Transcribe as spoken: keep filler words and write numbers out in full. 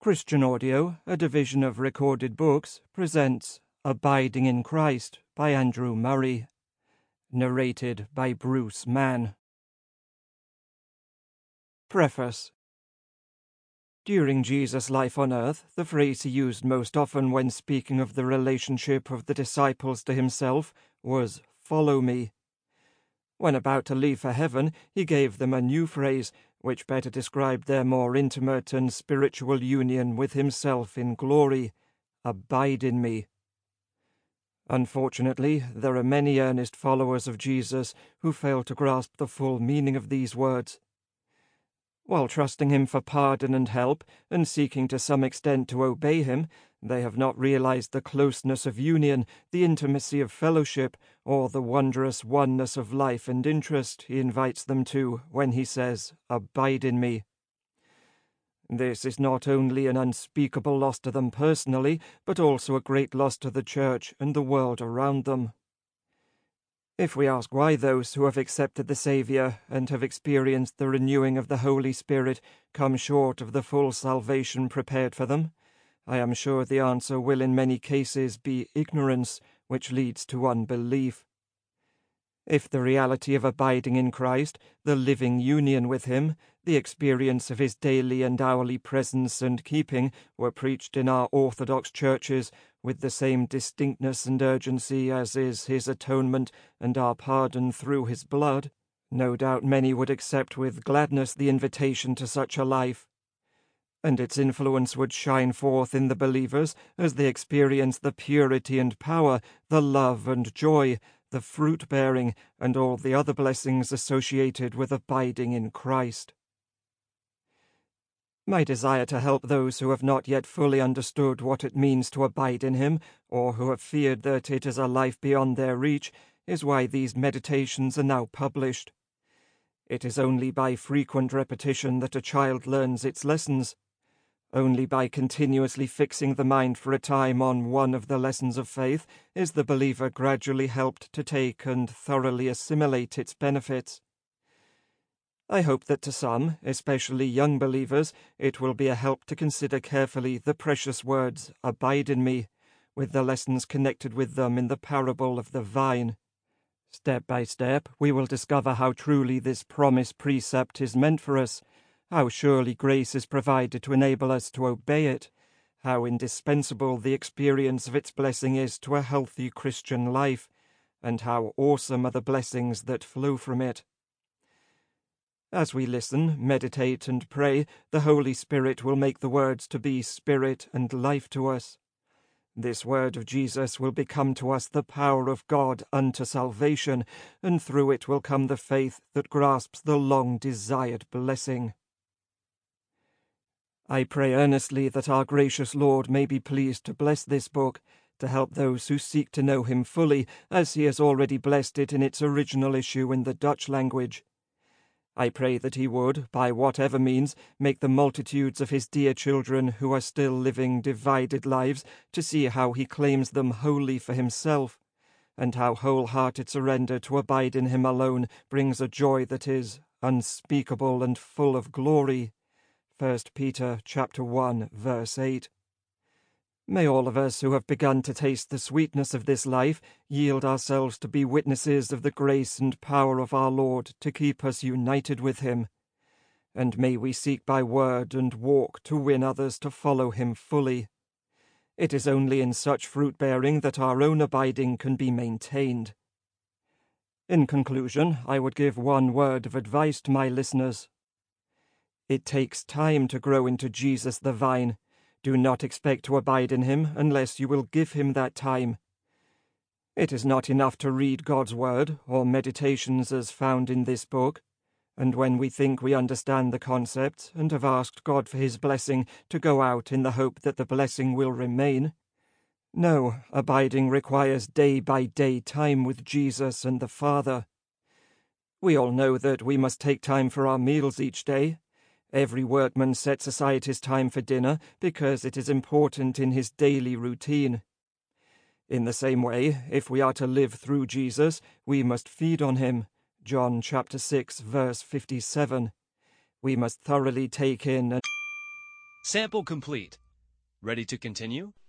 Christian Audio, a division of Recorded Books, presents Abiding in Christ by Andrew Murray, narrated by Bruce Mann. Preface. During Jesus' life on earth, the phrase he used most often when speaking of the relationship of the disciples to himself was, "Follow me." When about to leave for heaven, he gave them a new phrase, which better described their more intimate and spiritual union with himself in glory: "Abide in me." Unfortunately, there are many earnest followers of Jesus who fail to grasp the full meaning of these words. While trusting him for pardon and help, and seeking to some extent to obey him, they have not realized the closeness of union, the intimacy of fellowship, or the wondrous oneness of life and interest he invites them to when he says, "Abide in me." This is not only an unspeakable loss to them personally, but also a great loss to the Church and the world around them. If we ask why those who have accepted the Saviour and have experienced the renewing of the Holy Spirit come short of the full salvation prepared for them, I am sure the answer will in many cases be ignorance, which leads to unbelief. If the reality of abiding in Christ, the living union with him, the experience of his daily and hourly presence and keeping were preached in our Orthodox churches with the same distinctness and urgency as is his atonement and our pardon through his blood, no doubt many would accept with gladness the invitation to such a life, and its influence would shine forth in the believers as they experience the purity and power, the love and joy, the fruit-bearing, and all the other blessings associated with abiding in Christ. My desire to help those who have not yet fully understood what it means to abide in him, or who have feared that it is a life beyond their reach, is why these meditations are now published. It is only by frequent repetition that a child learns its lessons. Only by continuously fixing the mind for a time on one of the lessons of faith is the believer gradually helped to take and thoroughly assimilate its benefits. I hope that to some, especially young believers, it will be a help to consider carefully the precious words, "Abide in me," with the lessons connected with them in the parable of the vine. Step by step, we will discover how truly this promised precept is meant for us, how surely grace is provided to enable us to obey it, how indispensable the experience of its blessing is to a healthy Christian life, and how awesome are the blessings that flow from it. As we listen, meditate, and pray, the Holy Spirit will make the words to be spirit and life to us. This word of Jesus will become to us the power of God unto salvation, and through it will come the faith that grasps the long-desired blessing. I pray earnestly that our gracious Lord may be pleased to bless this book, to help those who seek to know him fully, as he has already blessed it in its original issue in the Dutch language. I pray that he would, by whatever means, make the multitudes of his dear children who are still living divided lives to see how he claims them wholly for himself, and how wholehearted surrender to abide in him alone brings a joy that is unspeakable and full of glory. First Peter chapter one, verse eight. May all of us who have begun to taste the sweetness of this life yield ourselves to be witnesses of the grace and power of our Lord to keep us united with him. And may we seek by word and walk to win others to follow him fully. It is only in such fruit-bearing that our own abiding can be maintained. In conclusion, I would give one word of advice to my listeners. It takes time to grow into Jesus the vine. Do not expect to abide in him unless you will give him that time. It is not enough to read God's word or meditations as found in this book, and when we think we understand the concepts and have asked God for his blessing, to go out in the hope that the blessing will remain. No, abiding requires day-by-day time with Jesus and the Father. We all know that we must take time for our meals each day. Every workman sets aside his time for dinner because it is important in his daily routine. In the same way, if we are to live through Jesus, we must feed on him. John chapter six, verse fifty-seven. We must thoroughly take in and Sample complete. Ready to continue?